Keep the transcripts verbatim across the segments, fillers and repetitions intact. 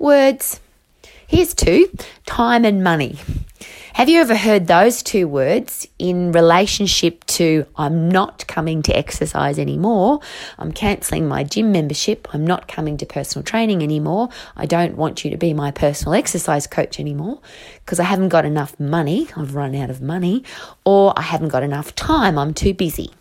Words. Here's two, time and money. Have you ever heard those two words in relationship to I'm not coming to exercise anymore, I'm cancelling my gym membership, I'm not coming to personal training anymore, I don't want you to be my personal exercise coach anymore because I haven't got enough money, I've run out of money, or I haven't got enough time, I'm too busy.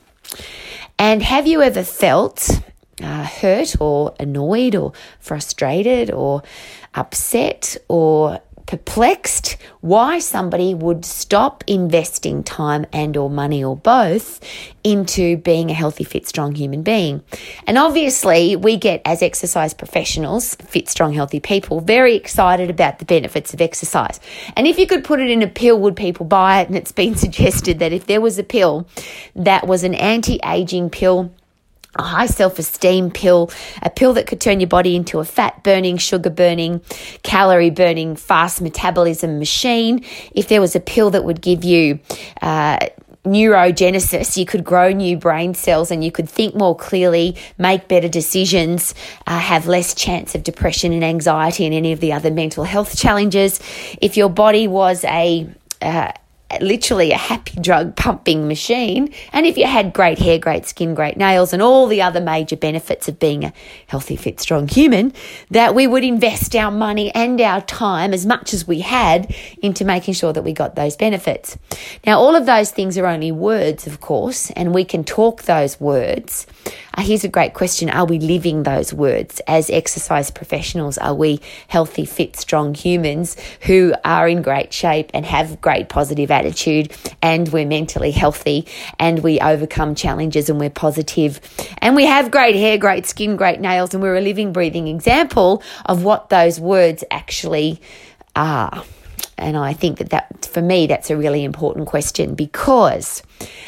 And have you ever felt uh, hurt or annoyed or frustrated or upset or perplexed why somebody would stop investing time and or money or both into being a healthy, fit, strong human being? And obviously we get, as exercise professionals, fit, strong, healthy people, very excited about the benefits of exercise. And if you could put it in a pill, would people buy it? And it's been suggested that if there was a pill that was an anti-aging pill, a high self-esteem pill, a pill that could turn your body into a fat-burning, sugar-burning, calorie-burning, fast metabolism machine, if there was a pill that would give you uh, neurogenesis, you could grow new brain cells and you could think more clearly, make better decisions, uh, have less chance of depression and anxiety and any of the other mental health challenges. If your body was a uh, literally a happy drug pumping machine, and if you had great hair, great skin, great nails, and all the other major benefits of being a healthy, fit, strong human, that we would invest our money and our time as much as we had into making sure that we got those benefits. Now, all of those things are only words, of course, and we can talk those words. Uh, here's a great question. Are we living those words as exercise professionals? Are we healthy, fit, strong humans who are in great shape and have great positive attitude, and we're mentally healthy and we overcome challenges and we're positive and we have great hair, great skin, great nails, and we're a living, breathing example of what those words actually are? And I think that, that for me, that's a really important question, because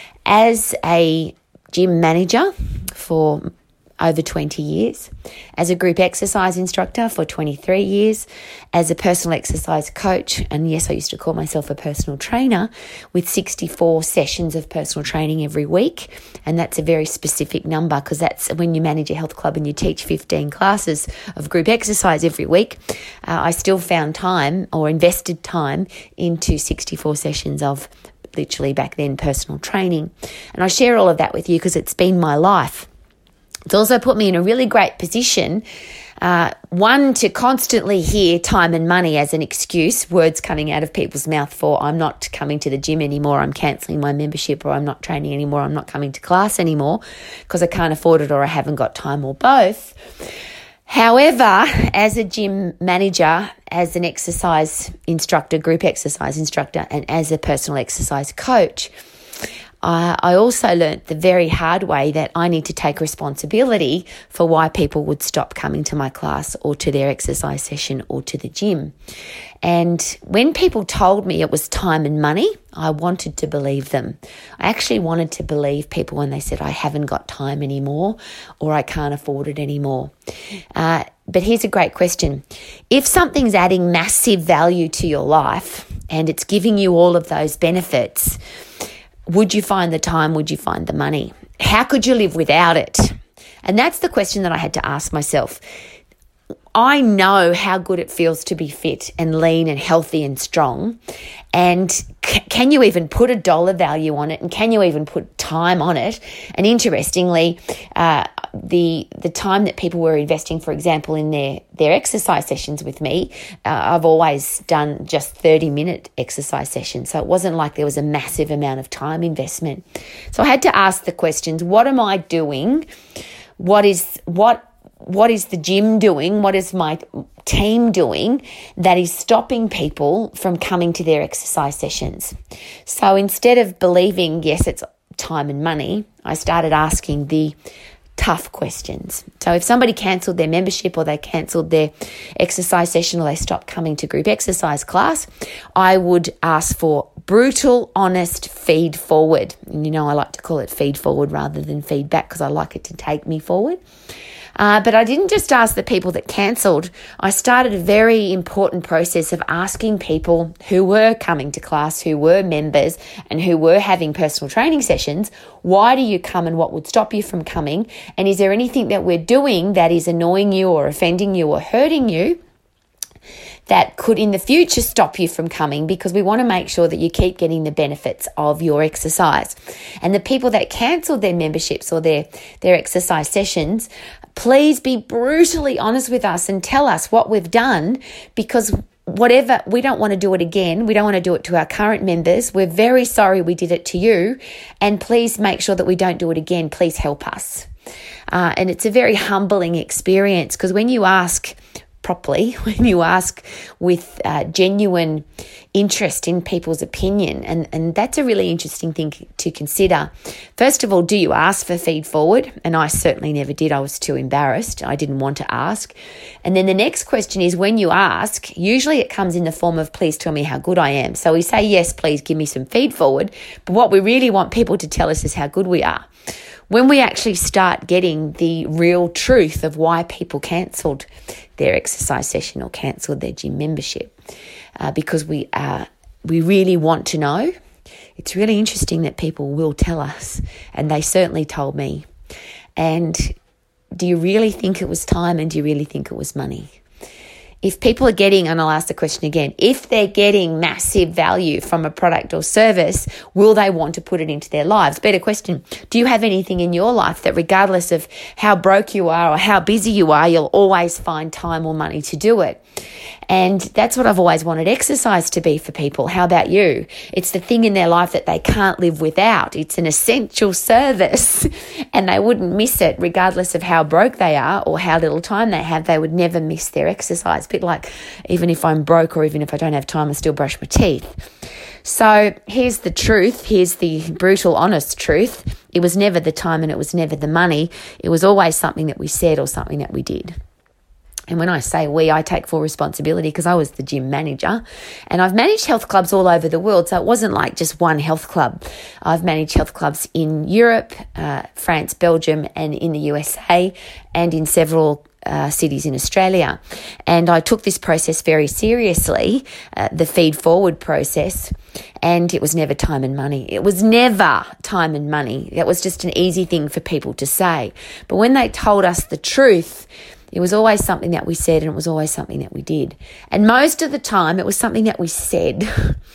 as a gym manager for over twenty years, as a group exercise instructor for twenty-three years, as a personal exercise coach, and yes, I used to call myself a personal trainer, with sixty-four sessions of personal training every week. And that's a very specific number, because that's when you manage a health club and you teach fifteen classes of group exercise every week. Uh, I still found time or invested time into sixty-four sessions of literally back then personal training. And I share all of that with you because it's been my life. It's also put me in a really great position, uh, one, to constantly hear time and money as an excuse, words coming out of people's mouth for I'm not coming to the gym anymore, I'm cancelling my membership, or I'm not training anymore, I'm not coming to class anymore because I can't afford it or I haven't got time, or both. However, as a gym manager, as an exercise instructor, group exercise instructor, and as a personal exercise coach, Uh, I also learnt the very hard way that I need to take responsibility for why people would stop coming to my class or to their exercise session or to the gym. And when people told me it was time and money, I wanted to believe them. I actually wanted to believe people when they said, I haven't got time anymore or I can't afford it anymore. Uh, but here's a great question. If something's adding massive value to your life and it's giving you all of those benefits, would you find the time? Would you find the money? How could you live without it? And that's the question that I had to ask myself. I know how good it feels to be fit and lean and healthy and strong. And c- can you even put a dollar value on it? And can you even put time on it? And interestingly, uh, the the time that people were investing, for example, in their, their exercise sessions with me, uh, I've always done just thirty minute exercise sessions. So it wasn't like there was a massive amount of time investment. So I had to ask the questions, what am I doing? What is what what is the gym doing? What is my team doing that is stopping people from coming to their exercise sessions? So instead of believing, yes, it's time and money, I started asking the tough questions. So if somebody cancelled their membership or they cancelled their exercise session or they stopped coming to group exercise class, I would ask for brutal, honest feed forward. And you know, I like to call it feed forward rather than feedback because I like it to take me forward. Uh, but I didn't just ask the people that cancelled. I started a very important process of asking people who were coming to class, who were members and who were having personal training sessions, why do you come and what would stop you from coming? And is there anything that we're doing that is annoying you or offending you or hurting you that could in the future stop you from coming, because we want to make sure that you keep getting the benefits of your exercise. And the people that cancelled their memberships or their, their exercise sessions, please be brutally honest with us and tell us what we've done, because whatever, we don't want to do it again. We don't want to do it to our current members. We're very sorry we did it to you, and please make sure that we don't do it again. Please help us. Uh, and it's a very humbling experience, because when you ask properly, when you ask with uh, genuine interest in people's opinion, and, and that's a really interesting thing to consider. First of all, do you ask for feed forward? And I certainly never did. I was too embarrassed. I didn't want to ask. And then the next question is, when you ask, usually it comes in the form of, please tell me how good I am. So we say, yes, please give me some feed forward. But what we really want people to tell us is how good we are. When we actually start getting the real truth of why people cancelled their exercise session or cancelled their gym membership, uh, because we uh, we really want to know, it's really interesting that people will tell us, and they certainly told me. And do you really think it was time, and do you really think it was money? If people are getting, and I'll ask the question again, if they're getting massive value from a product or service, will they want to put it into their lives? Better question, do you have anything in your life that regardless of how broke you are or how busy you are, you'll always find time or money to do it? And that's what I've always wanted exercise to be for people. How about you? It's the thing in their life that they can't live without. It's an essential service, and they wouldn't miss it regardless of how broke they are or how little time they have. They would never miss their exercise. A bit like, even if I'm broke or even if I don't have time, I still brush my teeth. So here's the truth. Here's the brutal, honest truth. It was never the time, and it was never the money. It was always something that we said or something that we did. And when I say we, I take full responsibility, because I was the gym manager, and I've managed health clubs all over the world. So it wasn't like just one health club. I've managed health clubs in Europe, uh, France, Belgium, and in the U S A, and in several uh, cities in Australia. And I took this process very seriously, uh, the feed forward process. And it was never time and money. It was never time and money. That was just an easy thing for people to say. But when they told us the truth, it was always something that we said, and it was always something that we did. And most of the time, it was something that we said.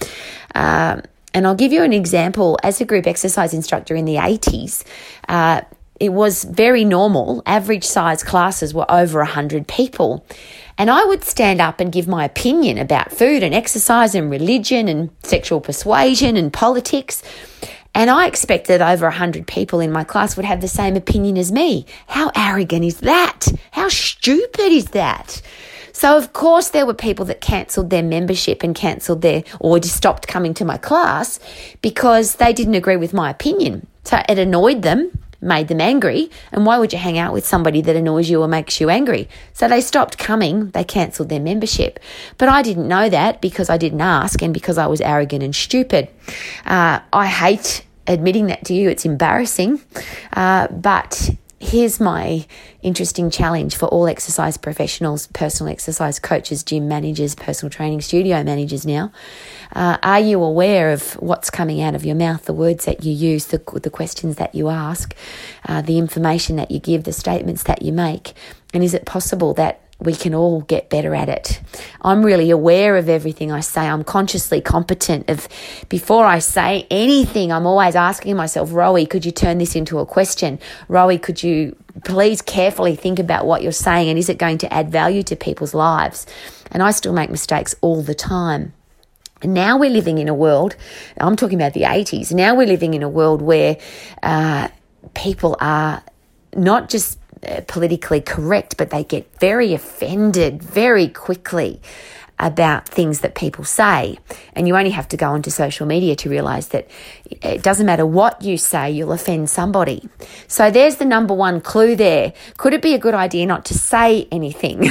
um, and I'll give you an example. As a group exercise instructor in the eighties, uh, it was very normal. Average size classes were over one hundred people. And I would stand up and give my opinion about food and exercise and religion and sexual persuasion and politics. And I expected over one hundred people in my class would have the same opinion as me. How arrogant is that? How stupid is that? So, of course, there were people that cancelled their membership and cancelled their, or just stopped coming to my class because they didn't agree with my opinion. So it annoyed them, made them angry. And why would you hang out with somebody that annoys you or makes you angry? So they stopped coming. They cancelled their membership. But I didn't know that because I didn't ask, and because I was arrogant and stupid. Uh, I hate admitting that to you. It's embarrassing. Uh, but here's my interesting challenge for all exercise professionals, personal exercise coaches, gym managers, personal training studio managers now. Uh, are you aware of what's coming out of your mouth, the words that you use, the, the questions that you ask, uh, the information that you give, the statements that you make? And is it possible that we can all get better at it? I'm really aware of everything I say. I'm consciously competent of, before I say anything, I'm always asking myself, Rowie, could you turn this into a question? Rowie, could you please carefully think about what you're saying, and is it going to add value to people's lives? And I still make mistakes all the time. And now we're living in a world, I'm talking about the eighties, now we're living in a world where uh, people are not just politically correct, but they get very offended very quickly about things that people say. And you only have to go onto social media to realise that it doesn't matter what you say, you'll offend somebody. So there's the number one clue there. Could it be a good idea not to say anything?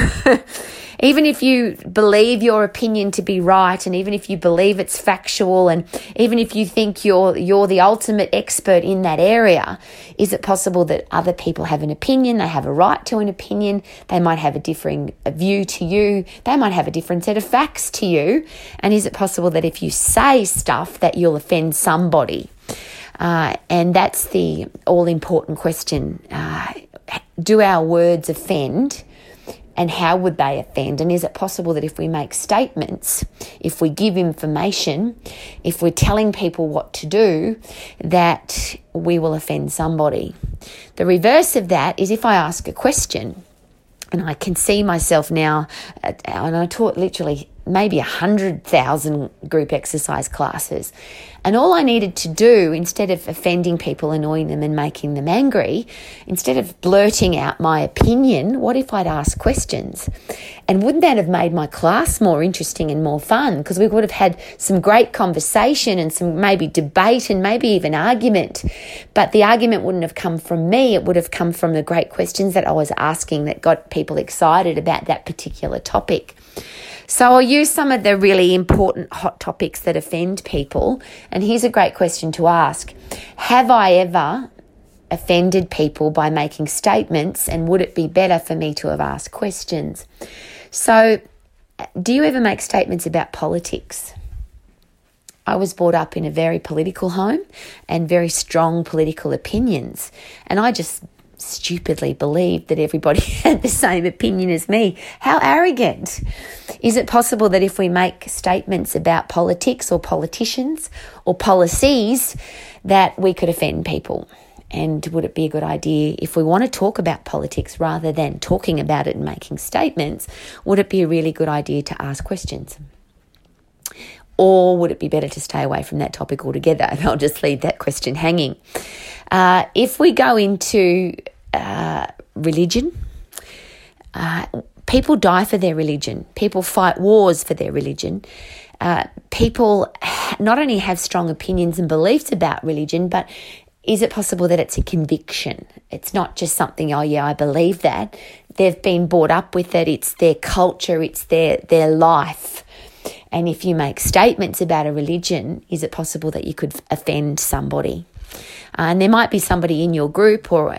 Even if you believe your opinion to be right, and even if you believe it's factual, and even if you think you're you're the ultimate expert in that area, is it possible that other people have an opinion? They have a right to an opinion. They might have a differing view to you. They might have a different set of facts to you. And is it possible that if you say stuff that you'll offend somebody? Uh, and that's the all-important question. Uh, do our words offend? And how would they offend? And is it possible that if we make statements, if we give information, if we're telling people what to do, that we will offend somebody? The reverse of that is if I ask a question, and I can see myself now, and I taught literally maybe a hundred thousand group exercise classes. And all I needed to do, instead of offending people, annoying them and making them angry, instead of blurting out my opinion, what if I'd ask questions? And wouldn't that have made my class more interesting and more fun? Because we would have had some great conversation and some maybe debate and maybe even argument. But the argument wouldn't have come from me. It would have come from the great questions that I was asking that got people excited about that particular topic. So I'll use some of the really important hot topics that offend people. And here's a great question to ask. Have I ever offended people by making statements, and would it be better for me to have asked questions? So do you ever make statements about politics? I was brought up in a very political home and very strong political opinions. And I just stupidly believed that everybody had the same opinion as me. How arrogant. Is it possible that if we make statements about politics or politicians or policies that we could offend people? And would it be a good idea, if we want to talk about politics rather than talking about it and making statements, would it be a really good idea to ask questions? Or would it be better to stay away from that topic altogether? And I'll just leave that question hanging. Uh, if we go into uh, religion, uh, people die for their religion. People fight wars for their religion. Uh, people not only have strong opinions and beliefs about religion, but is it possible that it's a conviction? It's not just something, oh yeah, I believe that. They've been brought up with it. It's their culture. It's their, their life. And if you make statements about a religion, is it possible that you could offend somebody? Uh, and there might be somebody in your group or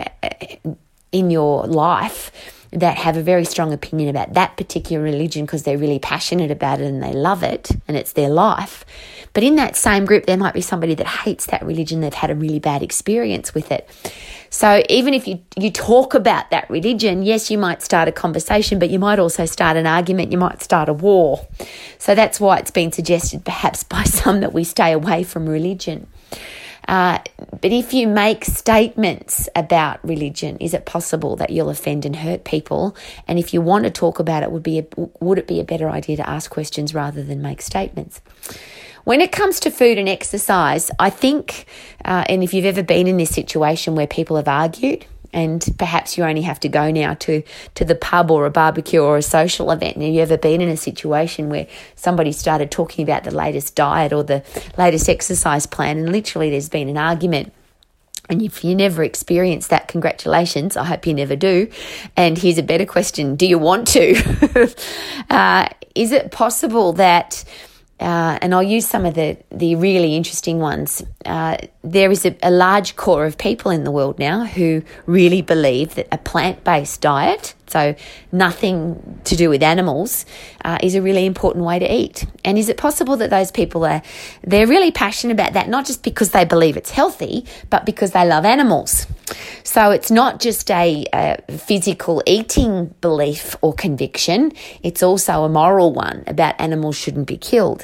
in your life that have a very strong opinion about that particular religion because they're really passionate about it and they love it and it's their life. But in that same group, there might be somebody that hates that religion. They've had a really bad experience with it. So even if you, you talk about that religion, yes, you might start a conversation, but you might also start an argument. You might start a war. So that's why it's been suggested perhaps by some that we stay away from religion. Uh, but if you make statements about religion, is it possible that you'll offend and hurt people? And if you want to talk about it, would be a, would it be a better idea to ask questions rather than make statements? When it comes to food and exercise, I think, uh, and if you've ever been in this situation where people have argued, and perhaps you only have to go now to, to the pub or a barbecue or a social event, and have you ever been in a situation where somebody started talking about the latest diet or the latest exercise plan, and literally there's been an argument? And if you never experienced that, congratulations. I hope you never do. And here's a better question. Do you want to? uh, is it possible that... Uh, and I'll use some of the, the really interesting ones. Uh, there is a, a large core of people in the world now who really believe that a plant-based diet, so nothing to do with animals, uh, is a really important way to eat. And is it possible that those people are, they're really passionate about that, not just because they believe it's healthy, but because they love animals? So it's not just a, a physical eating belief or conviction, it's also a moral one about animals shouldn't be killed.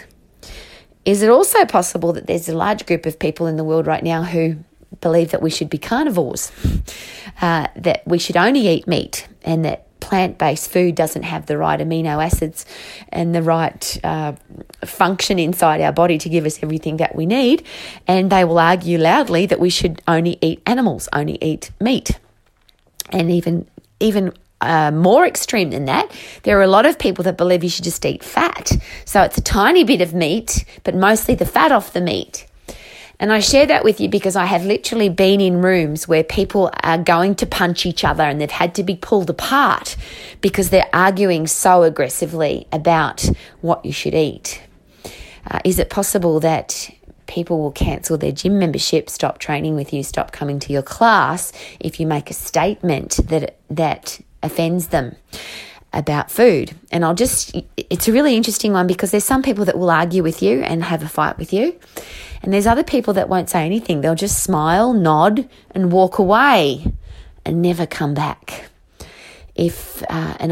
Is it also possible that there's a large group of people in the world right now who believe that we should be carnivores, uh, that we should only eat meat, and that plant-based food doesn't have the right amino acids and the right uh, function inside our body to give us everything that we need, and they will argue loudly that we should only eat animals, only eat meat. And even even uh, more extreme than that, there are a lot of people that believe you should just eat fat. So it's a tiny bit of meat, but mostly the fat off the meat. And I share that with you because I have literally been in rooms where people are going to punch each other and they've had to be pulled apart because they're arguing so aggressively about what you should eat. Uh, is it possible that people will cancel their gym membership, stop training with you, stop coming to your class if you make a statement that that offends them about food? And I'll just, it's a really interesting one because there's some people that will argue with you and have a fight with you. And there's other people that won't say anything. They'll just smile, nod, and walk away and never come back. If uh, and I'll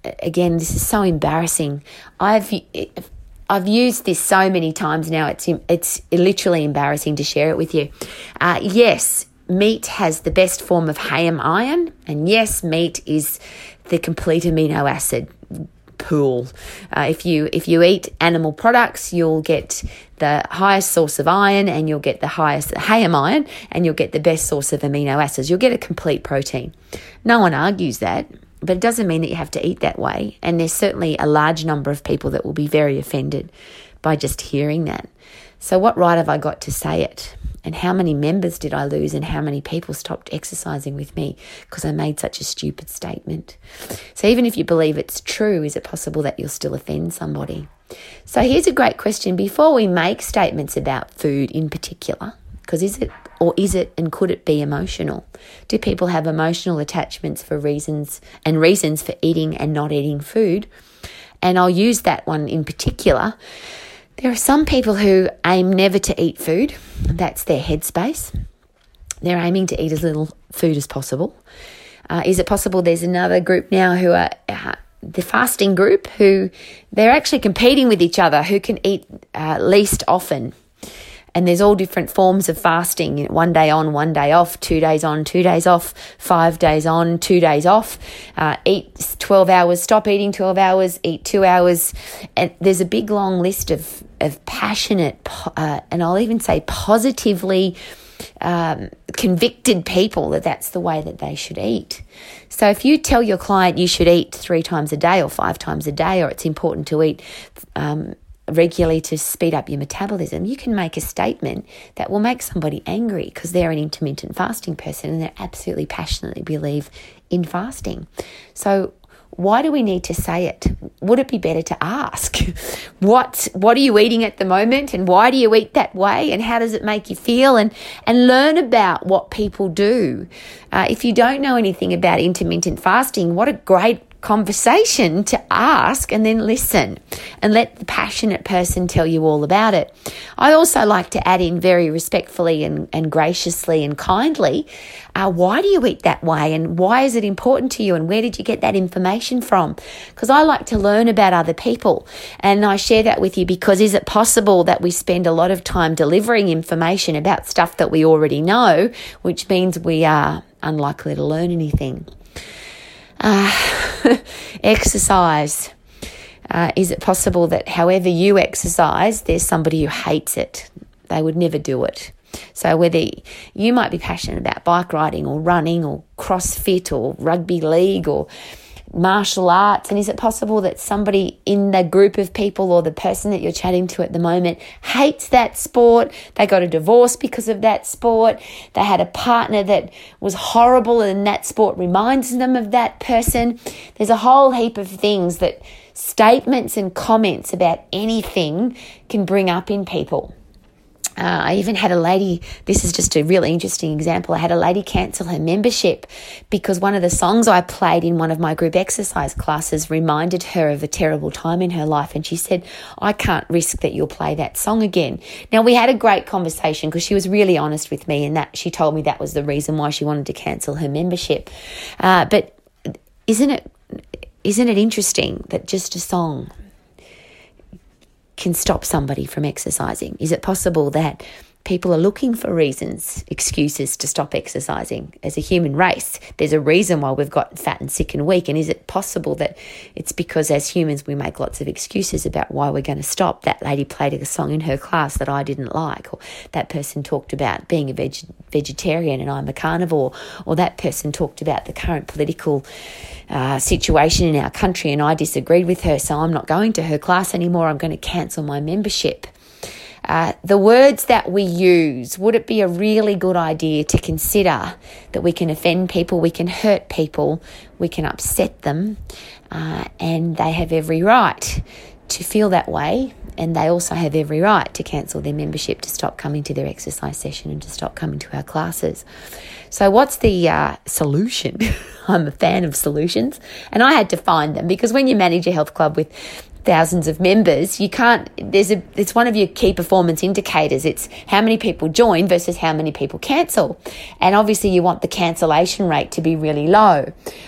again, this is so embarrassing. I've I've used this so many times now. It's it's literally embarrassing to share it with you. Uh, yes, meat has the best form of H A M iron, and yes, meat is the complete amino acid pool. Uh, if you if you eat animal products, you'll get the highest source of iron, and you'll get the highest H A M iron, and you'll get the best source of amino acids. You'll get a complete protein. No one argues that, but it doesn't mean that you have to eat that way. And there's certainly a large number of people that will be very offended by just hearing that. So what right have I got to say it? And how many members did I lose, and how many people stopped exercising with me because I made such a stupid statement? So even if you believe it's true, is it possible that you'll still offend somebody? So here's a great question. Before we make statements about food in particular, because is it or is it and could it be emotional? Do people have emotional attachments for reasons and reasons for eating and not eating food? And I'll use that one in particular. There are some people who aim never to eat food. That's their headspace. They're aiming to eat as little food as possible. Uh, is it possible there's another group now who are uh, the fasting group, who they're actually competing with each other, who can eat uh, least often? And there's all different forms of fasting, one day on, one day off, two days on, two days off, five days on, two days off, uh, eat twelve hours, stop eating twelve hours, eat two hours. And there's a big long list of, of passionate, uh, and I'll even say positively um, convicted people that that's the way that they should eat. So if you tell your client you should eat three times a day or five times a day, or it's important to eat um regularly to speed up your metabolism, you can make a statement that will make somebody angry because they're an intermittent fasting person and they absolutely passionately believe in fasting. So why do we need to say it? Would it be better to ask, what what are you eating at the moment, and why do you eat that way, and how does it make you feel, and, and learn about what people do. Uh, if you don't know anything about intermittent fasting, what a great conversation to ask, and then listen and let the passionate person tell you all about it. I also like to add in very respectfully and, and graciously and kindly, uh, why do you eat that way, and why is it important to you, and where did you get that information from? Because I like to learn about other people, and I share that with you because is it possible that we spend a lot of time delivering information about stuff that we already know, which means we are unlikely to learn anything? Uh, exercise. Uh, is it possible that however you exercise, there's somebody who hates it? They would never do it. So whether you might be passionate about bike riding or running or CrossFit or rugby league or martial arts, and is it possible that somebody in the group of people or the person that you're chatting to at the moment hates that sport? They got a divorce because of that sport. They had a partner that was horrible and that sport reminds them of that person. There's a whole heap of things that statements and comments about anything can bring up in people. Uh, I even had a lady, this is just a really interesting example, I had a lady cancel her membership because one of the songs I played in one of my group exercise classes reminded her of a terrible time in her life, and she said, I can't risk that you'll play that song again. Now, we had a great conversation because she was really honest with me, and that she told me that was the reason why she wanted to cancel her membership. Uh, but isn't it isn't it interesting that just a song can stop somebody from exercising? Is it possible that people are looking for reasons, excuses to stop exercising? As a human race, there's a reason why we've got fat and sick and weak. And is it possible that it's because as humans we make lots of excuses about why we're going to stop? That lady played a song in her class that I didn't like, or that person talked about being a veg- vegetarian and I'm a carnivore, or that person talked about the current political uh, situation in our country and I disagreed with her, so I'm not going to her class anymore. I'm going to cancel my membership. Uh, the words that we use, would it be a really good idea to consider that we can offend people, we can hurt people, we can upset them, uh, and they have every right to feel that way, and they also have every right to cancel their membership, to stop coming to their exercise session and to stop coming to our classes. So what's the uh, solution? I'm a fan of solutions, and I had to find them because when you manage a health club with thousands of members, you can't, there's a, it's one of your key performance indicators. It's how many people join versus how many people cancel. And obviously you want the cancellation rate to be really low.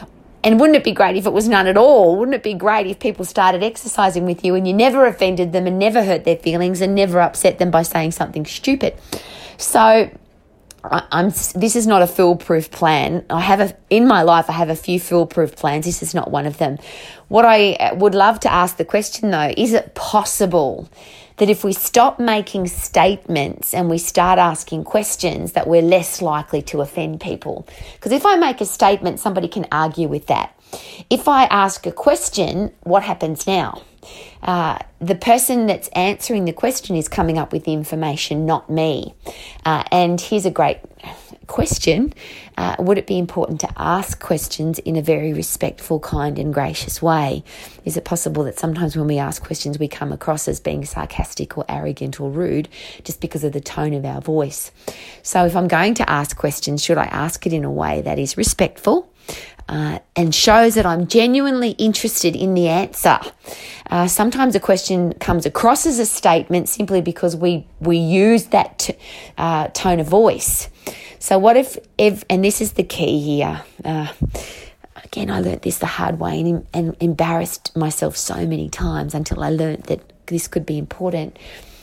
And wouldn't it be great if it was none at all? Wouldn't it be great if people started exercising with you and you never offended them and never hurt their feelings and never upset them by saying something stupid? So I'm, this is not a foolproof plan. I have a, in my life, I have a few foolproof plans. This is not one of them. What I would love to ask the question though, is it possible that if we stop making statements and we start asking questions that we're less likely to offend people? Because if I make a statement, somebody can argue with that. If I ask a question, what happens now? Uh, the person that's answering the question is coming up with the information, not me. Uh, and here's a great question. Uh, would it be important to ask questions in a very respectful, kind and gracious way? Is it possible that sometimes when we ask questions we come across as being sarcastic or arrogant or rude just because of the tone of our voice? So if I'm going to ask questions, should I ask it in a way that is respectful Uh, and shows that I'm genuinely interested in the answer? Uh, sometimes a question comes across as a statement simply because we we use that t- uh, tone of voice. So what if, if, and this is the key here, uh, again, I learnt this the hard way and, and embarrassed myself so many times until I learnt that this could be important.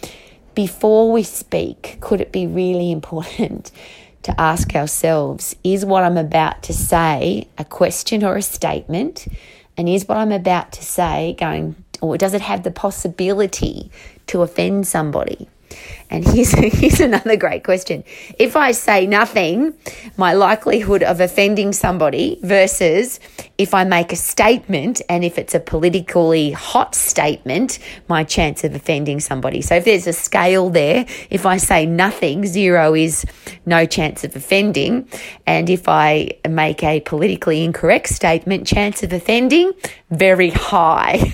Before we speak, could it be really important to ask ourselves, is what I'm about to say a question or a statement? And is what I'm about to say going, or does it have the possibility to offend somebody? And here's, here's another great question. If I say nothing, my likelihood of offending somebody versus if I make a statement, and if it's a politically hot statement, my chance of offending somebody. So if there's a scale there, if I say nothing, zero is no chance of offending. And if I make a politically incorrect statement, chance of offending, very high.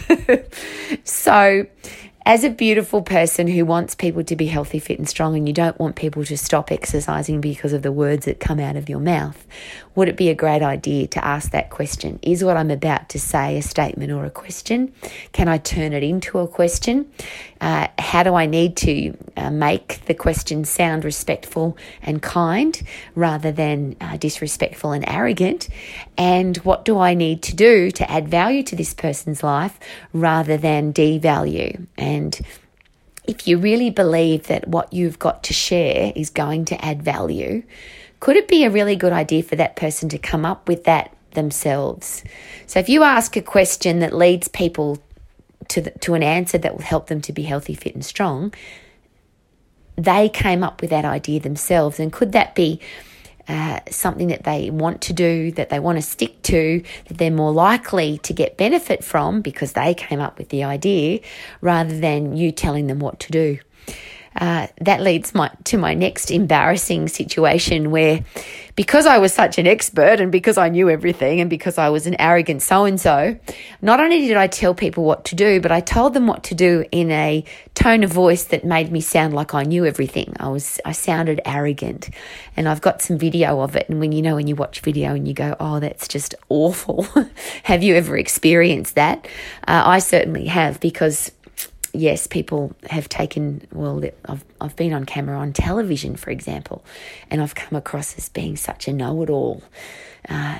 So as a beautiful person who wants people to be healthy, fit and strong, and you don't want people to stop exercising because of the words that come out of your mouth, would it be a great idea to ask that question? Is what I'm about to say a statement or a question? Can I turn it into a question? Uh, how do I need to uh, make the question sound respectful and kind rather than uh, disrespectful and arrogant? And what do I need to do to add value to this person's life rather than devalue? And if you really believe that what you've got to share is going to add value, could it be a really good idea for that person to come up with that themselves? So if you ask a question that leads people to the, to an answer that will help them to be healthy, fit and strong, they came up with that idea themselves. And could that be uh, something that they want to do, that they want to stick to, that they're more likely to get benefit from because they came up with the idea rather than you telling them what to do? Uh, that leads my, to my next embarrassing situation where, because I was such an expert and because I knew everything and because I was an arrogant so-and-so, not only did I tell people what to do, but I told them what to do in a tone of voice that made me sound like I knew everything. I was, I sounded arrogant, and I've got some video of it. And when you know, when you watch video and you go, oh, that's just awful. Have you ever experienced that? Uh, I certainly have, because yes, people have taken, well, I've, I've been on camera on television, for example, and I've come across as being such a know-it-all. Uh,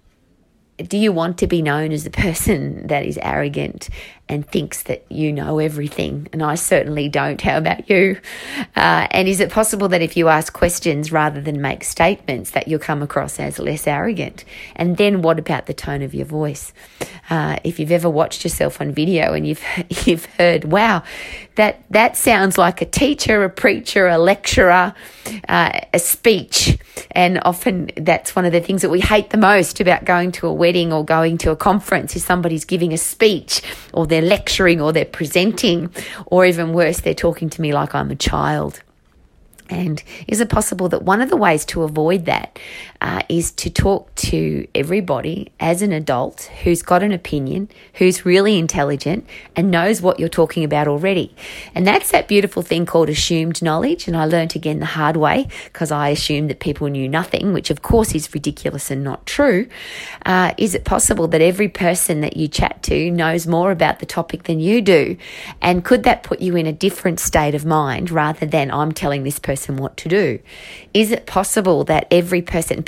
do you want to be known as a person that is arrogant and thinks that you know everything? And I certainly don't. How about you? Uh, and is it possible that if you ask questions rather than make statements that you'll come across as less arrogant? And then what about the tone of your voice? Uh, if you've ever watched yourself on video and you've you've heard, wow, that that sounds like a teacher, a preacher, a lecturer, uh, a speech. And often that's one of the things that we hate the most about going to a wedding or going to a conference, is somebody's giving a speech or they're lecturing or they're presenting, or even worse, they're talking to me like I'm a child. And is it possible that one of the ways to avoid that uh, is to talk to everybody as an adult who's got an opinion, who's really intelligent and knows what you're talking about already? And that's that beautiful thing called assumed knowledge. And I learnt again the hard way, because I assumed that people knew nothing, which of course is ridiculous and not true. Uh, is it possible that every person that you chat to knows more about the topic than you do? And could that put you in a different state of mind rather than I'm telling this person what to do? Is it possible that every person,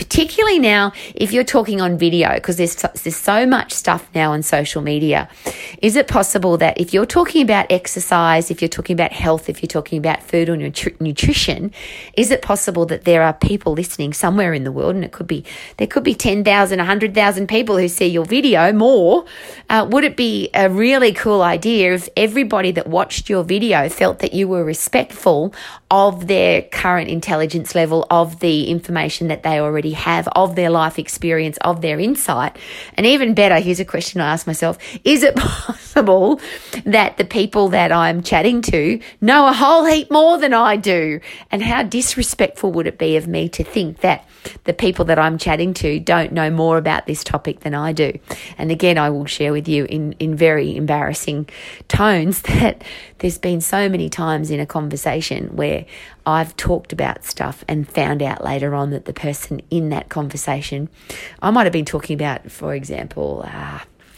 particularly now if you're talking on video, because there's, there's so much stuff now on social media. Is it possible that if you're talking about exercise, if you're talking about health, if you're talking about food or nutri- nutrition, is it possible that there are people listening somewhere in the world, and it could be, there could be ten thousand, one hundred thousand people who see your video, more. Uh, would it be a really cool idea if everybody that watched your video felt that you were respectful of their current intelligence level, of the information that they already have, of their life experience, of their insight? And even better, here's a question I ask myself, is it possible that the people that I'm chatting to know a whole heap more than I do? And how disrespectful would it be of me to think that the people that I'm chatting to don't know more about this topic than I do? And again, I will share with you in, in very embarrassing tones that there's been so many times in a conversation where I've talked about stuff and found out later on that the person in that conversation, I might have been talking about, for example, uh,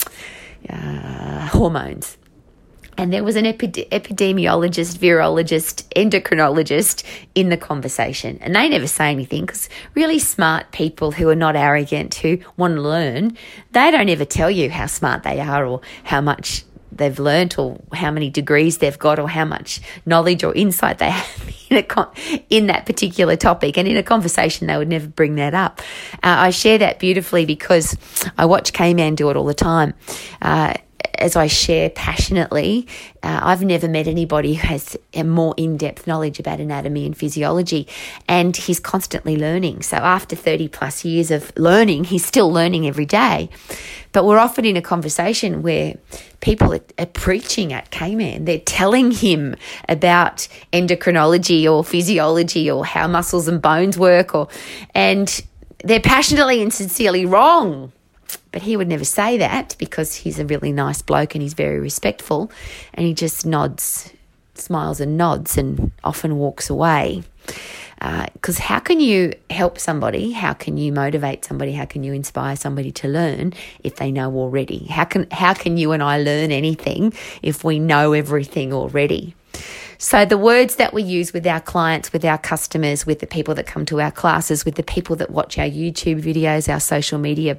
uh, hormones. And there was an epi- epidemiologist, virologist, endocrinologist in the conversation. And they never say anything, because really smart people who are not arrogant, who want to learn, they don't ever tell you how smart they are or how much they've learnt or how many degrees they've got or how much knowledge or insight they have in, a con- in that particular topic. And in a conversation, they would never bring that up. Uh, I share that beautifully because I watch K-Man do it all the time. Uh, as I share passionately, uh, I've never met anybody who has a more in-depth knowledge about anatomy and physiology, and he's constantly learning. So after thirty plus years of learning, he's still learning every day. But we're often in a conversation where people are, are preaching at K-Man. They're telling him about endocrinology or physiology or how muscles and bones work, or and they're passionately and sincerely wrong. But he would never say that because he's a really nice bloke and he's very respectful, and he just nods, smiles and nods and often walks away. Because uh, how can you help somebody? How can you motivate somebody? How can you inspire somebody to learn if they know already? How can how can you and I learn anything if we know everything already? So the words that we use with our clients, with our customers, with the people that come to our classes, with the people that watch our YouTube videos, our social media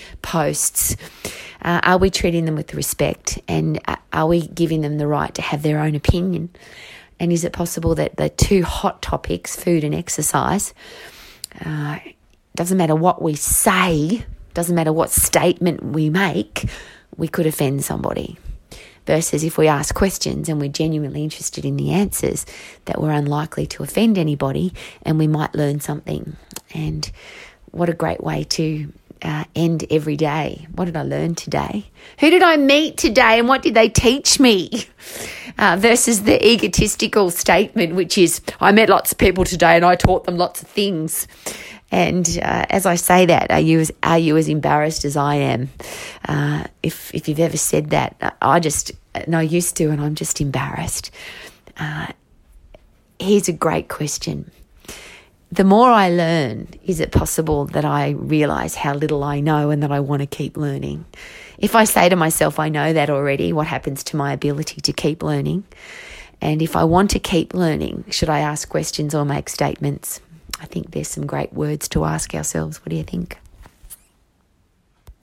posts, uh, are we treating them with respect? And are we giving them the right to have their own opinion? And is it possible that the two hot topics, food and exercise, uh, doesn't matter what we say, doesn't matter what statement we make, we could offend somebody? Versus if we ask questions and we're genuinely interested in the answers, that we're unlikely to offend anybody and we might learn something. And what a great way to uh, end every day. What did I learn today? Who did I meet today and what did they teach me? Uh, versus the egotistical statement, which is, I met lots of people today and I taught them lots of things. And uh, as I say that, are you as, are you as embarrassed as I am? Uh, if if you've ever said that, I just, no, I used to, and I'm just embarrassed. Uh, here's a great question. The more I learn, is it possible that I realise how little I know and that I want to keep learning? If I say to myself, I know that already, what happens to my ability to keep learning? And if I want to keep learning, should I ask questions or make statements? I think there's some great words to ask ourselves. What do you think?